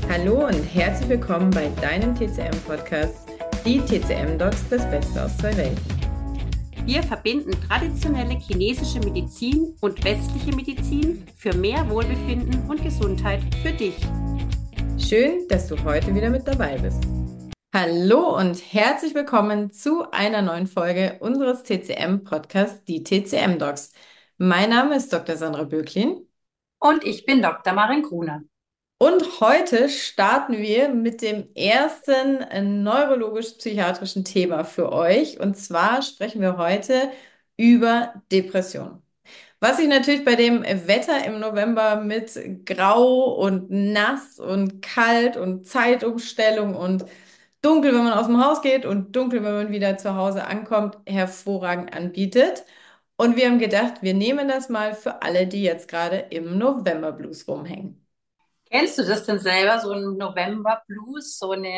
Hallo und herzlich willkommen bei deinem TCM-Podcast, die TCM-Docs, das Beste aus zwei Welten. Wir verbinden traditionelle chinesische Medizin und westliche Medizin für mehr Wohlbefinden und Gesundheit für dich. Schön, dass du heute wieder mit dabei bist. Hallo und herzlich willkommen zu einer neuen Folge unseres TCM-Podcasts, die TCM-Docs. Mein Name ist Dr. Sandra Böcklin. Und ich bin Dr. Maren Gruner. Und heute starten wir mit dem ersten neurologisch-psychiatrischen Thema für euch. Und zwar sprechen wir heute über Depressionen. Was sich natürlich bei dem Wetter im November mit Grau und nass und kalt und Zeitumstellung und dunkel, wenn man aus dem Haus geht und dunkel, wenn man wieder zu Hause ankommt, hervorragend anbietet. Und wir haben gedacht, wir nehmen das mal für alle, die jetzt gerade im November-Blues rumhängen. Kennst du das denn selber, so ein November-Blues,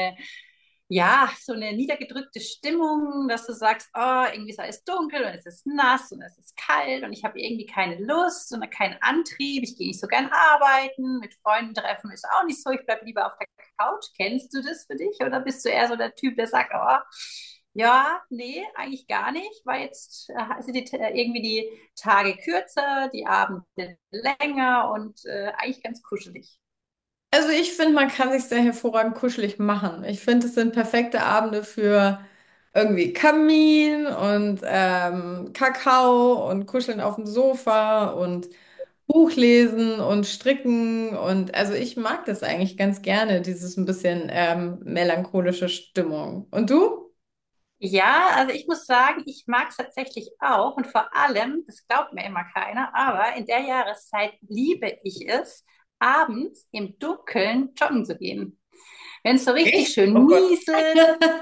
so eine niedergedrückte Stimmung, dass du sagst, oh, irgendwie ist alles dunkel und es ist nass und es ist kalt und ich habe irgendwie keine Lust und keinen Antrieb, ich gehe nicht so gern arbeiten, mit Freunden treffen ist auch nicht so, ich bleibe lieber auf der Couch. Kennst du das für dich oder bist du eher so der Typ, der sagt, oh, ja, nee, eigentlich gar nicht, weil jetzt sind irgendwie die Tage kürzer, die Abende länger und eigentlich ganz kuschelig. Also ich finde, man kann sich sehr hervorragend kuschelig machen. Ich finde, es sind perfekte Abende für irgendwie Kamin und Kakao und Kuscheln auf dem Sofa und Buch lesen und stricken. Und also ich mag das eigentlich ganz gerne, dieses ein bisschen melancholische Stimmung. Und du? Ja, also ich muss sagen, ich mag es tatsächlich auch und vor allem, das glaubt mir immer keiner, aber in der Jahreszeit liebe ich es, abends im Dunkeln joggen zu gehen. Wenn es so richtig Echt? schön Oh Gott. nieselt,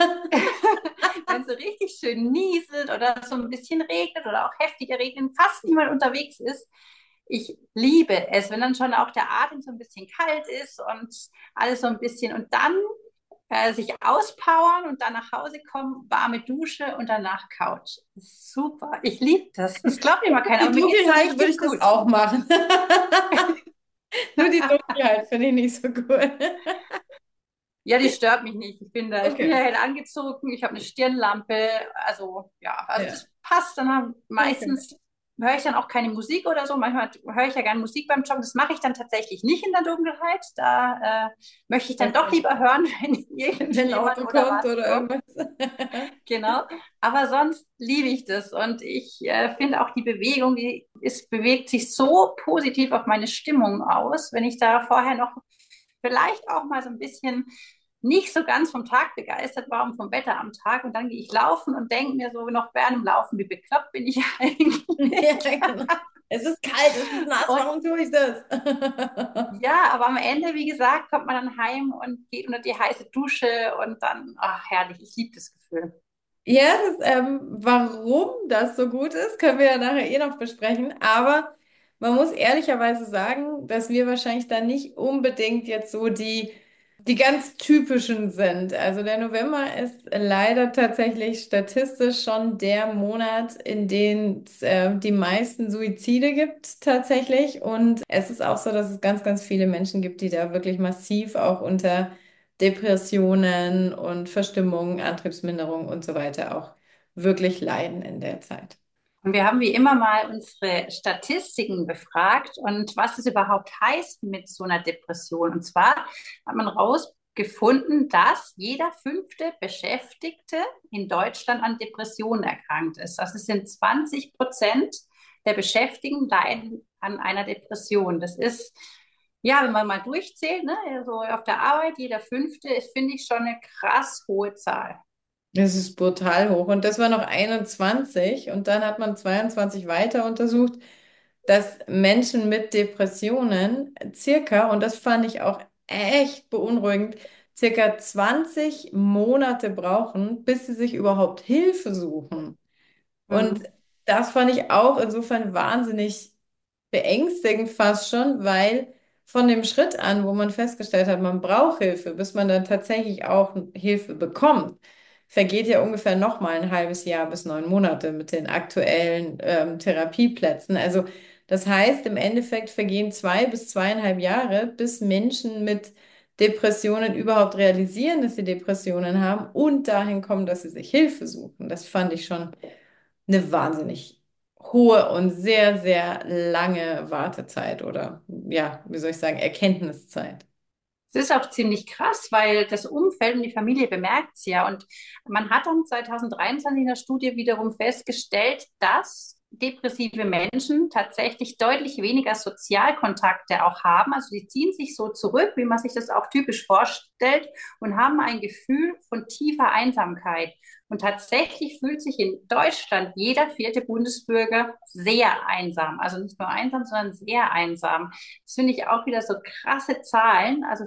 wenn es so richtig schön nieselt oder so ein bisschen regnet oder auch heftiger regnet, fast niemand unterwegs ist. Ich liebe es, wenn dann schon auch der Atem so ein bisschen kalt ist und alles so ein bisschen und dann sich auspowern und dann nach Hause kommen, warme Dusche und danach Couch. Super, ich liebe das. Das glaubt mir mal keiner, Die aber mir geht es so Dunkelheit würde richtig ich das gut. auch machen. Nur die Dunkelheit finde ich nicht so gut. Ja, die stört mich nicht. Ich bin ja Okay. hell angezogen, ich habe eine Stirnlampe, also ja, also Ja. das passt. Okay. Meistens höre ich dann auch keine Musik oder so. Manchmal höre ich ja gerne Musik beim Joggen. Das mache ich dann tatsächlich nicht in der Dunkelheit. Da möchte ich dann doch Okay. lieber hören, wenn Wenn ein irgendjemand Auto oder kommt was oder kommt. irgendwas. Genau. Aber sonst liebe ich das. Und ich finde auch die Bewegung, es bewegt sich so positiv auf meine Stimmung aus, wenn ich da vorher noch vielleicht auch mal so ein bisschen nicht so ganz vom Tag begeistert war und vom Wetter am Tag. Und dann gehe ich laufen und denke mir so noch während dem Laufen, wie bekloppt bin ich eigentlich. Ja, genau. Es ist kalt, es ist nass, Und warum tue ich das? ja, aber am Ende, wie gesagt, kommt man dann heim und geht unter die heiße Dusche und dann, ach herrlich, ich liebe das Gefühl. Ja, warum das so gut ist, können wir ja nachher eh noch besprechen. Aber man muss ehrlicherweise sagen, dass wir wahrscheinlich da nicht unbedingt jetzt so die ganz typischen sind. Also der November ist leider tatsächlich statistisch schon der Monat, in dem es die meisten Suizide gibt tatsächlich. Und es ist auch so, dass es ganz, ganz viele Menschen gibt, die da wirklich massiv auch unter Depressionen und Verstimmungen, Antriebsminderung und so weiter auch wirklich leiden in der Zeit. Und wir haben wie immer mal unsere Statistiken befragt und was es überhaupt heißt mit so einer Depression. Und zwar hat man herausgefunden, dass jeder fünfte Beschäftigte in Deutschland an Depressionen erkrankt ist. Also es sind 20% der Beschäftigten leiden an einer Depression. Das ist, ja, wenn man mal durchzählt, ne, so auf der Arbeit, jeder fünfte, ist, finde ich, schon eine krass hohe Zahl. Das ist brutal hoch. Und das war noch 21. Und dann hat man 22 weiter untersucht, dass Menschen mit Depressionen circa, und das fand ich auch echt beunruhigend, circa 20 Monate brauchen, bis sie sich überhaupt Hilfe suchen. Und Mhm. das fand ich auch insofern wahnsinnig beängstigend fast schon, weil von dem Schritt an, wo man festgestellt hat, man braucht Hilfe, bis man dann tatsächlich auch Hilfe bekommt, vergeht ja ungefähr nochmal ein halbes Jahr bis 9 Monate mit den aktuellen Therapieplätzen. Also das heißt, im Endeffekt vergehen 2 bis 2,5 Jahre, bis Menschen mit Depressionen überhaupt realisieren, dass sie Depressionen haben und dahin kommen, dass sie sich Hilfe suchen. Das fand ich schon eine wahnsinnig hohe und sehr, sehr lange Wartezeit oder ja, wie soll ich sagen, Erkenntniszeit. Es ist auch ziemlich krass, weil das Umfeld und die Familie bemerkt es ja. Und man hat dann 2023 in der Studie wiederum festgestellt, dass depressive Menschen tatsächlich deutlich weniger Sozialkontakte auch haben. Also die ziehen sich so zurück, wie man sich das auch typisch vorstellt, und haben ein Gefühl von tiefer Einsamkeit. Und tatsächlich fühlt sich in Deutschland jeder vierte Bundesbürger sehr einsam. Also nicht nur einsam, sondern sehr einsam. Das finde ich auch wieder so krasse Zahlen. Also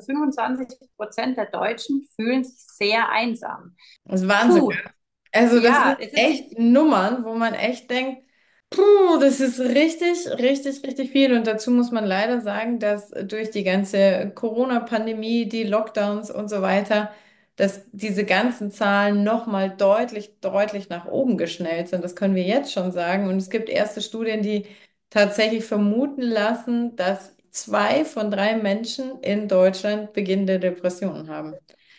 25% der Deutschen fühlen sich sehr einsam. Das ist Wahnsinn. Puh, Also das ja, sind es ist, echt Nummern, wo man echt denkt, puh, das ist richtig, richtig, richtig viel. Und dazu muss man leider sagen, dass durch die ganze Corona-Pandemie, die Lockdowns und so weiter, dass diese ganzen Zahlen nochmal deutlich, deutlich nach oben geschnellt sind. Das können wir jetzt schon sagen. Und es gibt erste Studien, die tatsächlich vermuten lassen, dass 2 von 3 Menschen in Deutschland beginnende Depressionen haben.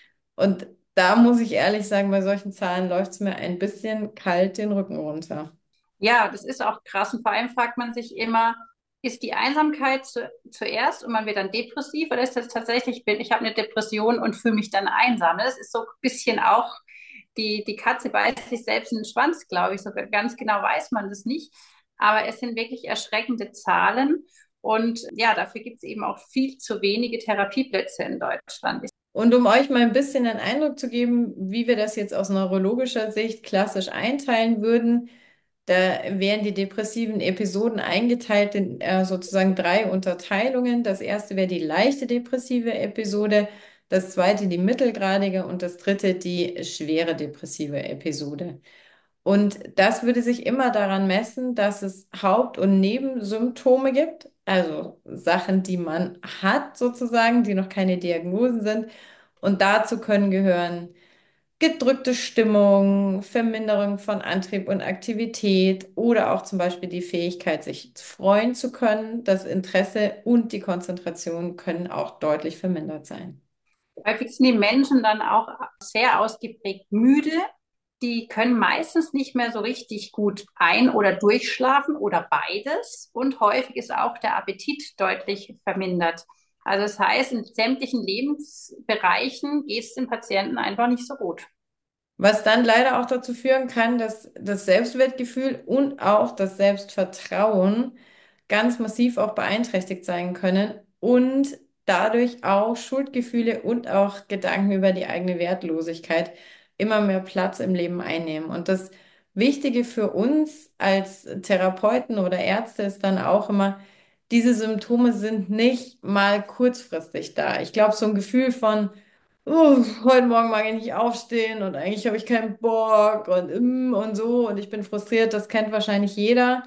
Und da muss ich ehrlich sagen, bei solchen Zahlen läuft es mir ein bisschen kalt den Rücken runter. ja, das ist auch krass. Und vor allem fragt man sich immer, ist die Einsamkeit zuerst und man wird dann depressiv, oder ist das tatsächlich, ich habe eine Depression und fühle mich dann einsam? Das ist so ein bisschen auch, die Katze beißt sich selbst in den Schwanz, glaube ich. So ganz genau weiß man das nicht. Aber es sind wirklich erschreckende Zahlen. Und ja, dafür gibt es eben auch viel zu wenige Therapieplätze in Deutschland. Und um euch mal ein bisschen einen Eindruck zu geben, wie wir das jetzt aus neurologischer Sicht klassisch einteilen würden, da wären die depressiven Episoden eingeteilt in sozusagen 3 Unterteilungen. Das erste wäre die leichte depressive Episode, das zweite die mittelgradige und das dritte die schwere depressive Episode. Und das würde sich immer daran messen, dass es Haupt- und Nebensymptome gibt, also Sachen, die man hat sozusagen, die noch keine Diagnosen sind. Und dazu können gehören gedrückte Stimmung, Verminderung von Antrieb und Aktivität oder auch zum Beispiel die Fähigkeit, sich freuen zu können. Das Interesse und die Konzentration können auch deutlich vermindert sein. Häufig sind die Menschen dann auch sehr ausgeprägt müde. Die können meistens nicht mehr so richtig gut ein- oder durchschlafen oder beides. Und häufig ist auch der Appetit deutlich vermindert. Also das heißt, in sämtlichen Lebensbereichen geht es den Patienten einfach nicht so gut. Was dann leider auch dazu führen kann, dass das Selbstwertgefühl und auch das Selbstvertrauen ganz massiv auch beeinträchtigt sein können und dadurch auch Schuldgefühle und auch Gedanken über die eigene Wertlosigkeit immer mehr Platz im Leben einnehmen. Und das Wichtige für uns als Therapeuten oder Ärzte ist dann auch immer, diese Symptome sind nicht mal kurzfristig da. Ich glaube, so ein Gefühl von heute Morgen mag ich nicht aufstehen und eigentlich habe ich keinen Bock und so und ich bin frustriert, das kennt wahrscheinlich jeder.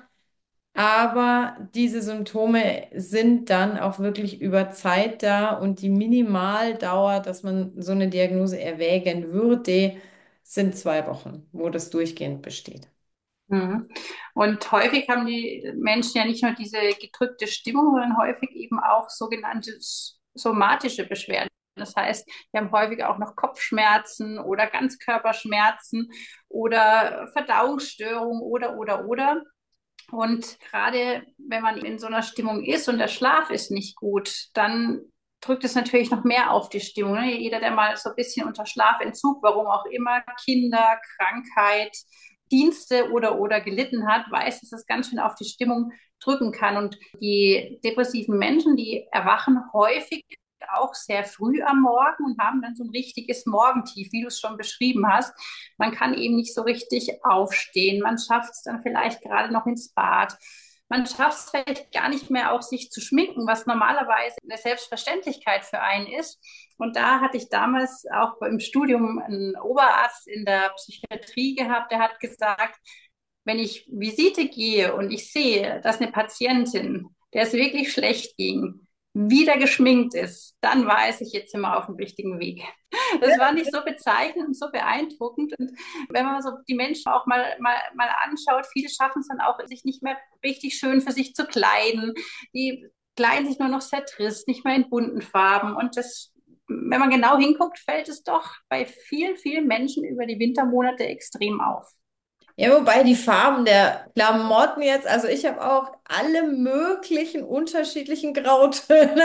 Aber diese Symptome sind dann auch wirklich über Zeit da und die Minimaldauer, dass man so eine Diagnose erwägen würde, sind 2 Wochen, wo das durchgehend besteht. Mhm. Und häufig haben die Menschen ja nicht nur diese gedrückte Stimmung, sondern häufig eben auch sogenannte somatische Beschwerden. Das heißt, wir haben häufig auch noch Kopfschmerzen oder Ganzkörperschmerzen oder Verdauungsstörungen oder. Und gerade wenn man in so einer Stimmung ist und der Schlaf ist nicht gut, dann drückt es natürlich noch mehr auf die Stimmung. Ne? Jeder, der mal so ein bisschen unter Schlafentzug, warum auch immer, Kinder, Krankheit, Dienste oder gelitten hat, weiß, dass es ganz schön auf die Stimmung drücken kann. Und die depressiven Menschen, die erwachen häufig auch sehr früh am Morgen und haben dann so ein richtiges Morgentief, wie du es schon beschrieben hast. Man kann eben nicht so richtig aufstehen. Man schafft es dann vielleicht gerade noch ins Bad. Man schafft es vielleicht gar nicht mehr auch, sich zu schminken, was normalerweise eine Selbstverständlichkeit für einen ist. Und da hatte ich damals auch im Studium einen Oberarzt in der Psychiatrie gehabt, der hat gesagt, wenn ich Visite gehe und ich sehe, dass eine Patientin, der es wirklich schlecht ging, wieder geschminkt ist, dann weiß ich, jetzt sind wir auf dem richtigen Weg. Das war nicht so bezeichnend und so beeindruckend. Und wenn man so die Menschen auch mal anschaut, viele schaffen es dann auch, sich nicht mehr richtig schön für sich zu kleiden. Die kleiden sich nur noch sehr trist, nicht mehr in bunten Farben. Und das wenn man genau hinguckt, fällt es doch bei vielen, vielen Menschen über die Wintermonate extrem auf. Ja, wobei die Farben der Klamotten jetzt, also ich habe auch alle möglichen unterschiedlichen Grautöne.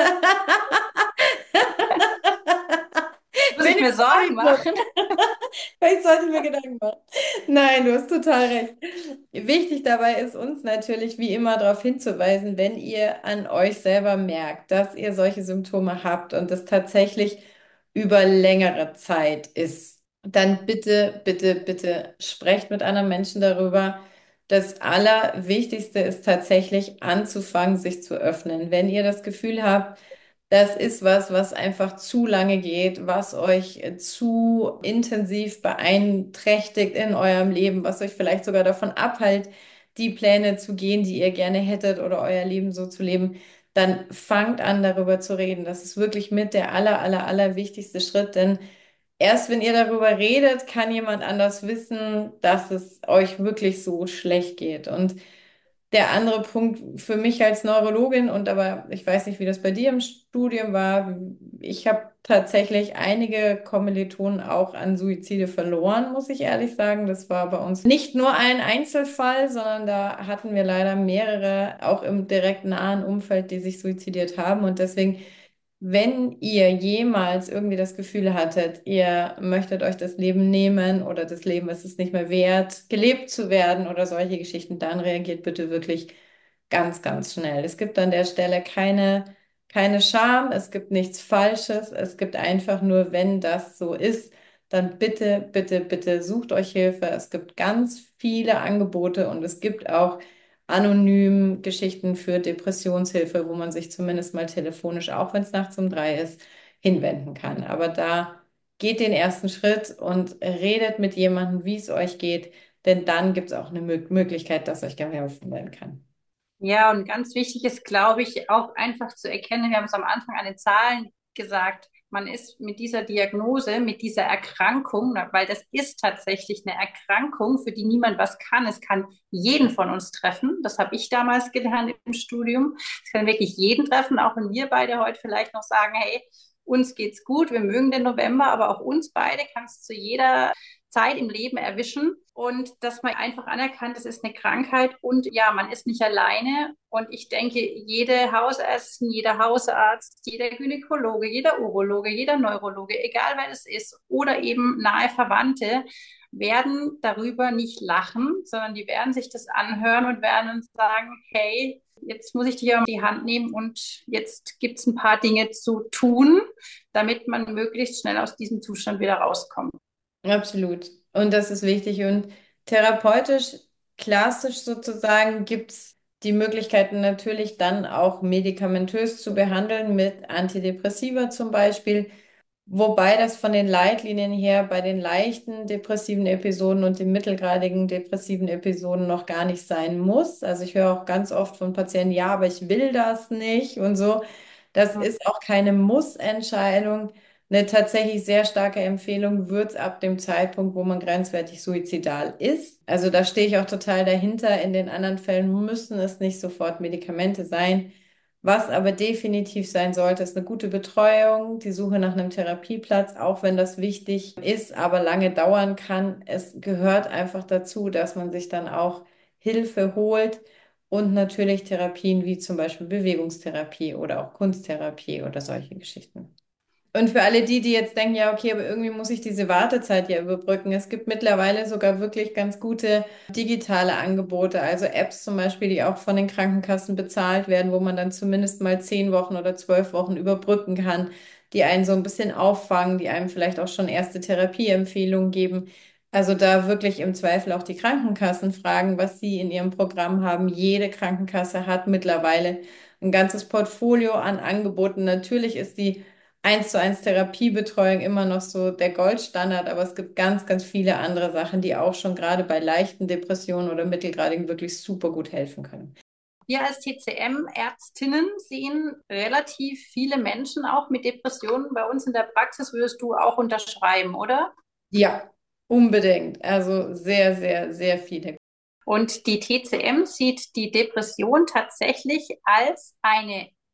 Muss Bin ich ich mir Sorgen auch nicht. machen? Vielleicht sollte ich mir Gedanken machen. Nein, du hast total recht. Wichtig dabei ist uns natürlich wie immer darauf hinzuweisen, wenn ihr an euch selber merkt, dass ihr solche Symptome habt und es tatsächlich über längere Zeit ist, dann bitte, bitte, bitte sprecht mit anderen Menschen darüber. Das Allerwichtigste ist tatsächlich anzufangen, sich zu öffnen. Wenn ihr das Gefühl habt, das ist was, was einfach zu lange geht, was euch zu intensiv beeinträchtigt in eurem Leben, was euch vielleicht sogar davon abhält, die Pläne zu gehen, die ihr gerne hättet oder euer Leben so zu leben. Dann fangt an, darüber zu reden. Das ist wirklich mit der aller wichtigste Schritt, denn erst wenn ihr darüber redet, kann jemand anders wissen, dass es euch wirklich so schlecht geht. Und der andere Punkt für mich als Neurologin, und aber ich weiß nicht, wie das bei dir im Studium war, ich habe tatsächlich einige Kommilitonen auch an Suizide verloren, muss ich ehrlich sagen. Das war bei uns nicht nur ein Einzelfall, sondern da hatten wir leider mehrere, auch im direkt nahen Umfeld, die sich suizidiert haben. Und deswegen, wenn ihr jemals irgendwie das Gefühl hattet, ihr möchtet euch das Leben nehmen oder das Leben ist es nicht mehr wert, gelebt zu werden oder solche Geschichten, dann reagiert bitte wirklich ganz schnell. Es gibt an der Stelle keine Scham, es gibt nichts Falsches, es gibt einfach nur, wenn das so ist, dann bitte sucht euch Hilfe. Es gibt ganz viele Angebote und es gibt auch anonym Geschichten für Depressionshilfe, wo man sich zumindest mal telefonisch, auch wenn es nachts um 3 ist, hinwenden kann. Aber da geht den ersten Schritt und redet mit jemandem, wie es euch geht, denn dann gibt es auch eine Möglichkeit, dass euch geholfen werden kann. Ja, und ganz wichtig ist, glaube ich, auch einfach zu erkennen, wir haben es am Anfang an den Zahlen gesagt, man ist mit dieser Diagnose, mit dieser Erkrankung, weil das ist tatsächlich eine Erkrankung, für die niemand was kann. Es kann jeden von uns treffen. Das habe ich damals gelernt im Studium. Es kann wirklich jeden treffen, auch wenn wir beide heute vielleicht noch sagen, hey, uns geht's gut, wir mögen den November, aber auch uns beide kann es zu jeder Zeit im Leben erwischen und dass man einfach anerkannt, es ist eine Krankheit und ja, man ist nicht alleine. Und ich denke, jede Hausärztin, jeder Hausarzt, jeder Gynäkologe, jeder Urologe, jeder Neurologe, egal wer es ist, oder eben nahe Verwandte, werden darüber nicht lachen, sondern die werden sich das anhören und werden uns sagen, hey, jetzt muss ich dich ja um die Hand nehmen und jetzt gibt es ein paar Dinge zu tun, damit man möglichst schnell aus diesem Zustand wieder rauskommt. Absolut. Und das ist wichtig. Und therapeutisch, klassisch sozusagen, gibt es die Möglichkeiten natürlich dann auch medikamentös zu behandeln mit Antidepressiva zum Beispiel. Wobei das von den Leitlinien her bei den leichten depressiven Episoden und den mittelgradigen depressiven Episoden noch gar nicht sein muss. Also ich höre auch ganz oft von Patienten, ja, aber ich will das nicht und so. Das ist auch keine Muss-Entscheidung. Eine tatsächlich sehr starke Empfehlung wird es ab dem Zeitpunkt, wo man grenzwertig suizidal ist. Also da stehe ich auch total dahinter. In den anderen Fällen müssen es nicht sofort Medikamente sein. Was aber definitiv sein sollte, ist eine gute Betreuung, die Suche nach einem Therapieplatz, auch wenn das wichtig ist, aber lange dauern kann. Es gehört einfach dazu, dass man sich dann auch Hilfe holt und natürlich Therapien wie zum Beispiel Bewegungstherapie oder auch Kunsttherapie oder solche Geschichten. Und für alle die, die jetzt denken, ja, okay, aber irgendwie muss ich diese Wartezeit ja überbrücken. Es gibt mittlerweile sogar wirklich ganz gute digitale Angebote, also Apps zum Beispiel, die auch von den Krankenkassen bezahlt werden, wo man dann zumindest mal 10 Wochen oder 12 Wochen überbrücken kann, die einen so ein bisschen auffangen, die einem vielleicht auch schon erste Therapieempfehlungen geben. Also da wirklich im Zweifel auch die Krankenkassen fragen, was sie in ihrem Programm haben. Jede Krankenkasse hat mittlerweile ein ganzes Portfolio an Angeboten. Natürlich ist die 1:1 Therapiebetreuung immer noch so der Goldstandard, aber es gibt ganz viele andere Sachen, die auch schon gerade bei leichten Depressionen oder mittelgradigen wirklich super gut helfen können. Wir als TCM-Ärztinnen sehen relativ viele Menschen auch mit Depressionen bei uns in der Praxis. Würdest du auch unterschreiben, oder? Ja, unbedingt. Also sehr viele. Und die TCM sieht die Depression tatsächlich als eine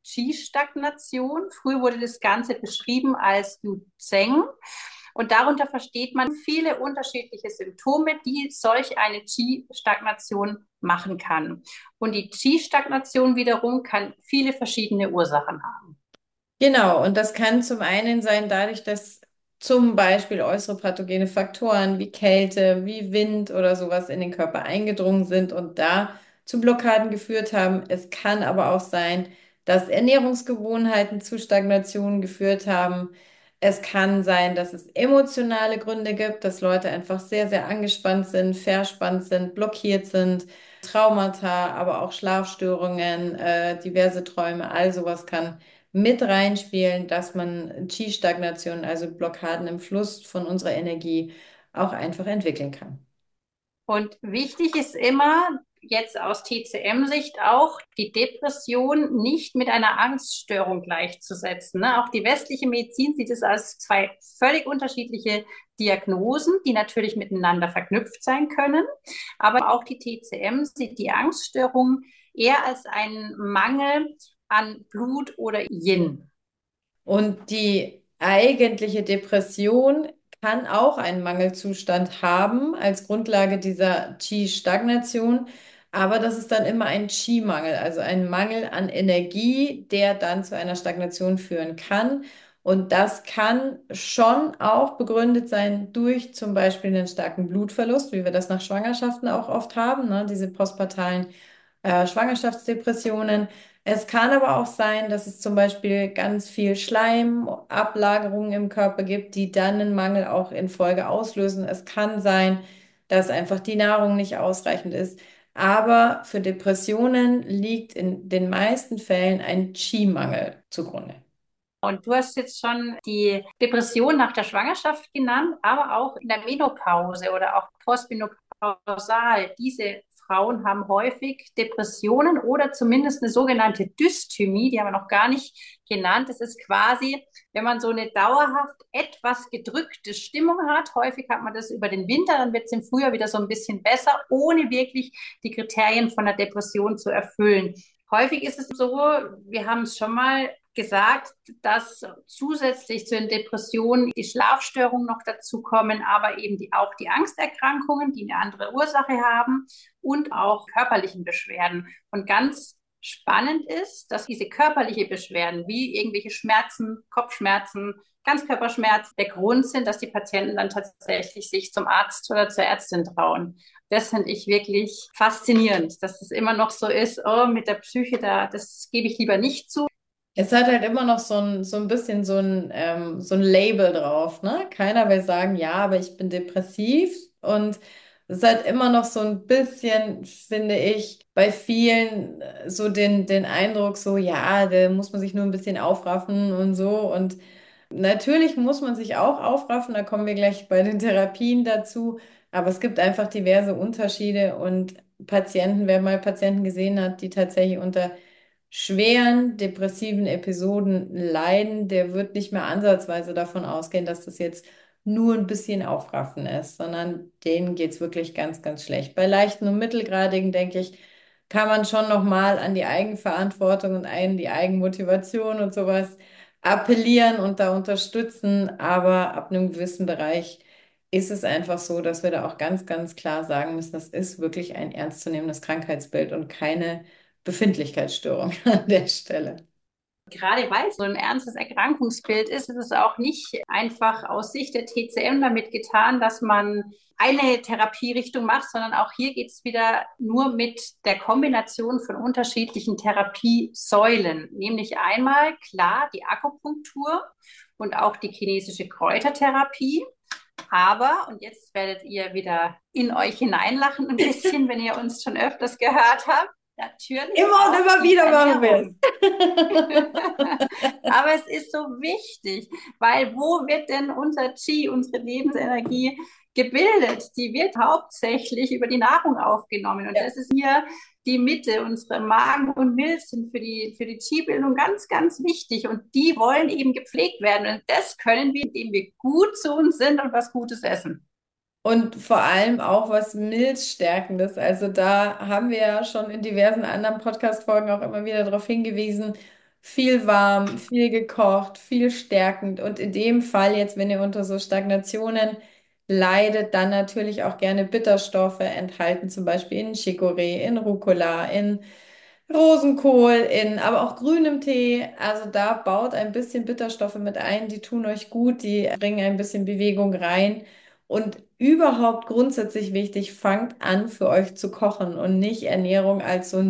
Qi-Stagnation. Früher wurde das Ganze beschrieben als Yu-Zheng. Und darunter versteht man viele unterschiedliche Symptome, die solch eine Qi-Stagnation machen kann. Und die Qi-Stagnation wiederum kann viele verschiedene Ursachen haben. Genau, und das kann zum einen sein, dadurch, dass zum Beispiel äußere pathogene Faktoren wie Kälte, wie Wind oder sowas in den Körper eingedrungen sind und da zu Blockaden geführt haben. Es kann aber auch sein, dass Ernährungsgewohnheiten zu Stagnationen geführt haben. Es kann sein, dass es emotionale Gründe gibt, dass Leute einfach sehr, sehr angespannt sind, verspannt sind, blockiert sind. Traumata, aber auch Schlafstörungen, diverse Träume, all sowas kann mit reinspielen, dass man Qi-Stagnation, also Blockaden im Fluss von unserer Energie, auch einfach entwickeln kann. Und wichtig ist immer, jetzt aus TCM-Sicht auch, die Depression nicht mit einer Angststörung gleichzusetzen. Ne? Auch die westliche Medizin sieht es als zwei völlig unterschiedliche Diagnosen, die natürlich miteinander verknüpft sein können. Aber auch die TCM sieht die Angststörung eher als einen Mangel an Blut oder Yin. Und die eigentliche Depression kann auch einen Mangelzustand haben als Grundlage dieser Qi-Stagnation, aber das ist dann immer ein Qi-Mangel, also ein Mangel an Energie, der dann zu einer Stagnation führen kann. Und das kann schon auch begründet sein durch zum Beispiel einen starken Blutverlust, wie wir das nach Schwangerschaften auch oft haben, ne? Diese postpartalen Schwangerschaftsdepressionen. Es kann aber auch sein, dass es zum Beispiel ganz viel Schleimablagerungen im Körper gibt, die dann einen Mangel auch in Folge auslösen. Es kann sein, dass einfach die Nahrung nicht ausreichend ist. Aber für Depressionen liegt in den meisten Fällen ein Qi-Mangel zugrunde. Und du hast jetzt schon die Depression nach der Schwangerschaft genannt, aber auch in der Menopause oder auch postmenopausal. Diese Frauen haben häufig Depressionen oder zumindest eine sogenannte Dysthymie, die haben wir noch gar nicht genannt. Das ist quasi, wenn man so eine dauerhaft etwas gedrückte Stimmung hat. Häufig hat man das über den Winter, dann wird es im Frühjahr wieder so ein bisschen besser, ohne wirklich die Kriterien von der Depression zu erfüllen. Häufig ist es so, wir haben es schon mal gesagt, dass zusätzlich zu den Depressionen die Schlafstörungen noch dazukommen, aber eben auch die Angsterkrankungen, die eine andere Ursache haben und auch körperlichen Beschwerden. Und ganz spannend ist, dass diese körperliche Beschwerden wie irgendwelche Schmerzen, Kopfschmerzen, Ganzkörperschmerzen der Grund sind, dass die Patienten dann tatsächlich sich zum Arzt oder zur Ärztin trauen. Das finde ich wirklich faszinierend, dass es immer noch so ist, oh, mit der Psyche, das gebe ich lieber nicht zu. Es hat halt immer noch so ein bisschen so ein Label drauf, ne? Keiner will sagen, ja, aber ich bin depressiv. Und es hat immer noch so ein bisschen, finde ich, bei vielen so den Eindruck, so, ja, da muss man sich nur ein bisschen aufraffen und so. Und natürlich muss man sich auch aufraffen, da kommen wir gleich bei den Therapien dazu. Aber es gibt einfach diverse Unterschiede und Patienten, wer mal Patienten gesehen hat, die tatsächlich unter schweren depressiven Episoden leiden, der wird nicht mehr ansatzweise davon ausgehen, dass das jetzt nur ein bisschen Aufraffen ist, sondern denen geht es wirklich ganz, ganz schlecht. Bei leichten und mittelgradigen, denke ich, kann man schon nochmal an die Eigenverantwortung und an die Eigenmotivation und sowas appellieren und da unterstützen, aber ab einem gewissen Bereich ist es einfach so, dass wir da auch ganz, ganz klar sagen müssen, das ist wirklich ein ernstzunehmendes Krankheitsbild und keine Befindlichkeitsstörung an der Stelle. Gerade weil es so ein ernstes Erkrankungsbild ist, ist es auch nicht einfach aus Sicht der TCM damit getan, dass man eine Therapierichtung macht, sondern auch hier geht es wieder nur mit der Kombination von unterschiedlichen Therapiesäulen, nämlich einmal klar die Akupunktur und auch die chinesische Kräutertherapie. Aber, und jetzt werdet ihr wieder in euch hineinlachen ein bisschen, wenn ihr uns schon öfters gehört habt, natürlich Immer und auch immer die wieder machen wir Ernährung. Aber es ist so wichtig, weil wo wird denn unser Qi, unsere Lebensenergie gebildet? Die wird hauptsächlich über die Nahrung aufgenommen. Und Ja. das ist hier die Mitte. Unsere Magen und Milz sind für die Qi-Bildung ganz, ganz wichtig. Und die wollen eben gepflegt werden. Und das können wir, indem wir gut zu uns sind und was Gutes essen. Und vor allem auch was Milzstärkendes. Also da haben wir ja schon in diversen anderen Podcast-Folgen auch immer wieder darauf hingewiesen, viel warm, viel gekocht, viel stärkend. Und in dem Fall jetzt, wenn ihr unter so Stagnationen leidet, dann natürlich auch gerne Bitterstoffe enthalten, zum Beispiel in Chicorée, in Rucola, in Rosenkohl, aber auch grünem Tee. Also da baut ein bisschen Bitterstoffe mit ein, die tun euch gut, die bringen ein bisschen Bewegung rein. Und überhaupt grundsätzlich wichtig, fangt an für euch zu kochen und nicht Ernährung als so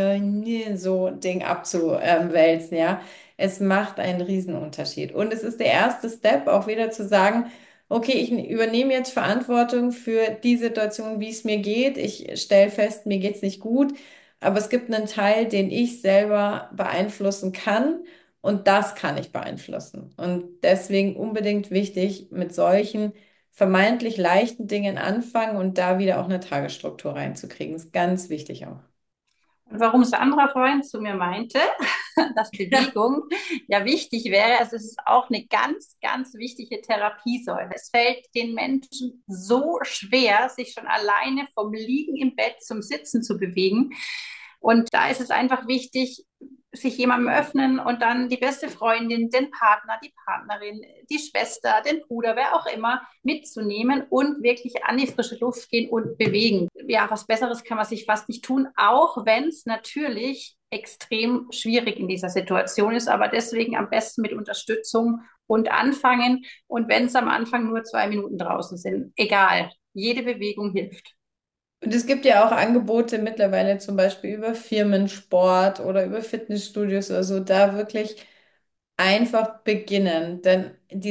so Ding abzuwälzen, ja. Es macht einen Riesenunterschied. Und es ist der erste Step, auch wieder zu sagen, okay, ich übernehme jetzt Verantwortung für die Situation, wie es mir geht. Ich stelle fest, mir geht's nicht gut. Aber es gibt einen Teil, den ich selber beeinflussen kann und das kann ich beeinflussen. Und deswegen unbedingt wichtig, mit solchen vermeintlich leichten Dingen anfangen und da wieder auch eine Tagesstruktur reinzukriegen. Ist ganz wichtig auch. Und warum Sandra vorhin zu mir meinte, dass Bewegung ja wichtig wäre, also es ist auch eine ganz, ganz wichtige Therapiesäule. Es fällt den Menschen so schwer, sich schon alleine vom Liegen im Bett zum Sitzen zu bewegen. Und da ist es einfach wichtig, sich jemandem öffnen und dann die beste Freundin, den Partner, die Partnerin, die Schwester, den Bruder, wer auch immer, mitzunehmen und wirklich an die frische Luft gehen und bewegen. Ja, was Besseres kann man sich fast nicht tun, auch wenn es natürlich extrem schwierig in dieser Situation ist, aber deswegen am besten mit Unterstützung und anfangen. Und wenn es am Anfang nur 2 Minuten draußen sind, egal, jede Bewegung hilft. Und es gibt ja auch Angebote mittlerweile zum Beispiel über Firmensport oder über Fitnessstudios oder so, da wirklich einfach beginnen. Denn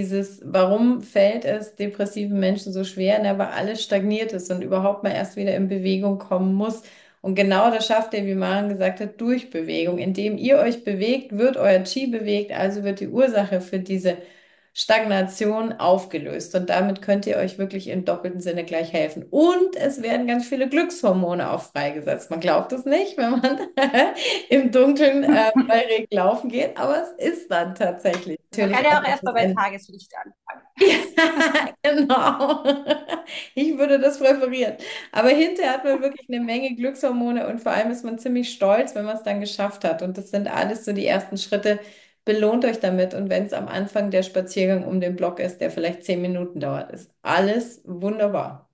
warum fällt es depressiven Menschen so schwer? Na, weil alles stagniert ist und überhaupt mal erst wieder in Bewegung kommen muss. Und genau das schafft ihr, wie Maren gesagt hat, durch Bewegung. Indem ihr euch bewegt, wird euer Qi bewegt, also wird die Ursache für diese Stagnation aufgelöst. Und damit könnt ihr euch wirklich im doppelten Sinne gleich helfen. Und es werden ganz viele Glückshormone auch freigesetzt. Man glaubt es nicht, wenn man im Dunkeln bei Regen laufen geht, aber es ist dann tatsächlich Man natürlich kann ja auch auch erst mal etwas bei Tageslicht anfangen. Ja, genau. Ich würde das präferieren. Aber hinterher hat man wirklich eine Menge Glückshormone und vor allem ist man ziemlich stolz, wenn man es dann geschafft hat. Und das sind alles so die ersten Schritte. Belohnt euch damit. Und wenn es am Anfang der Spaziergang um den Block ist, der vielleicht 10 Minuten dauert, ist alles wunderbar.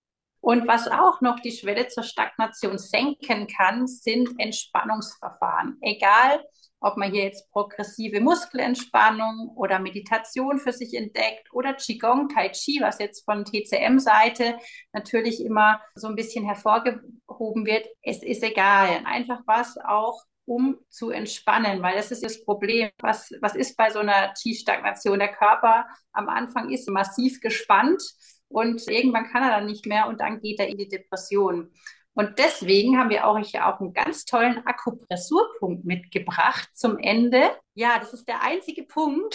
Und was auch noch die Schwelle zur Stagnation senken kann, sind Entspannungsverfahren. Egal, ob man hier jetzt progressive Muskelentspannung oder Meditation für sich entdeckt oder Qigong, Tai Chi, was jetzt von TCM-Seite natürlich immer so ein bisschen hervorgehoben wird. Es ist egal. Einfach was auch um zu entspannen, weil das ist das Problem. Was ist bei so einer Qi-Stagnation? Der Körper am Anfang ist massiv gespannt und irgendwann kann er dann nicht mehr und dann geht er in die Depression. Und deswegen haben wir auch hier auch einen ganz tollen Akupressurpunkt mitgebracht zum Ende. Ja, das ist der einzige Punkt,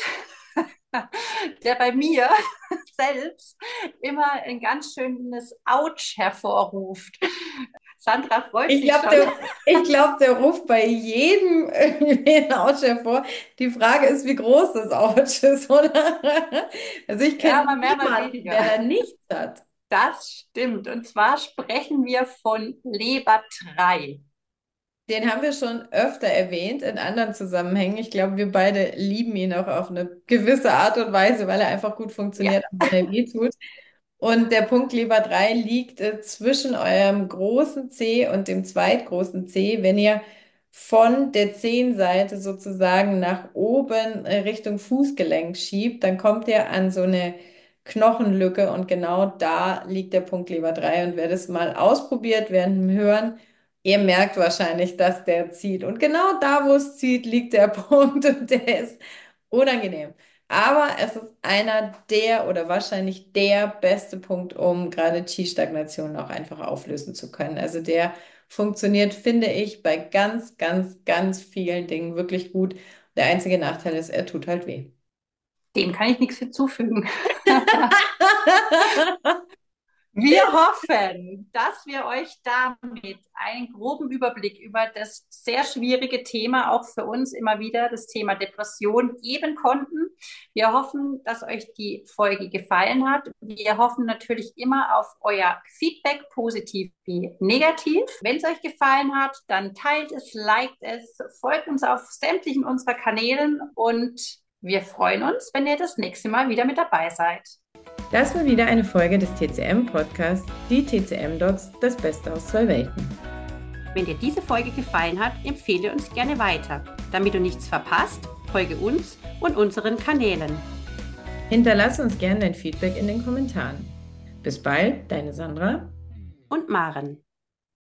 der bei mir selbst immer ein ganz schönes Autsch hervorruft. Sandra freut Ich sich glaube, schon. der ruft bei jedem irgendwie einen Autsch hervor. Die Frage ist, wie groß das Autsch ist, oder? Also ich Ja, kenne mal mehr, mal niemanden, weniger. der da nichts hat. Das stimmt. Und zwar sprechen wir von Leber 3. Den haben wir schon öfter erwähnt in anderen Zusammenhängen. Ich glaube, wir beide lieben ihn auch auf eine gewisse Art und Weise, weil er einfach gut Ja, funktioniert, auch wenn er weh tut. Und der Punkt Leber 3 liegt zwischen eurem großen C und dem zweitgroßen C. Wenn ihr von der Zehenseite sozusagen nach oben Richtung Fußgelenk schiebt, dann kommt ihr an so eine Knochenlücke und genau da liegt der Punkt Leber 3. Und wer das mal ausprobiert während dem Hören, ihr merkt wahrscheinlich, dass der zieht. Und genau da, wo es zieht, liegt der Punkt und der ist unangenehm. Aber es ist einer der oder wahrscheinlich der beste Punkt, um gerade Qi-Stagnation auch einfach auflösen zu können. Also der funktioniert, finde ich, bei ganz, ganz, ganz vielen Dingen wirklich gut. Der einzige Nachteil ist, er tut halt weh. dem kann ich nichts hinzufügen. Wir hoffen, dass wir euch damit einen groben Überblick über das sehr schwierige Thema, auch für uns immer wieder, das Thema Depression geben konnten. Wir hoffen, dass euch die Folge gefallen hat. Wir hoffen natürlich immer auf euer Feedback, positiv wie negativ. Wenn es euch gefallen hat, dann teilt es, liked es, folgt uns auf sämtlichen unserer Kanälen und wir freuen uns, wenn ihr das nächste Mal wieder mit dabei seid. Das war wieder eine Folge des TCM-Podcasts, die TCM-Docs, das Beste aus zwei Welten. Wenn dir diese Folge gefallen hat, empfehle uns gerne weiter. Damit du nichts verpasst, folge uns und unseren Kanälen. Hinterlass uns gerne dein Feedback in den Kommentaren. Bis bald, deine Sandra und Maren.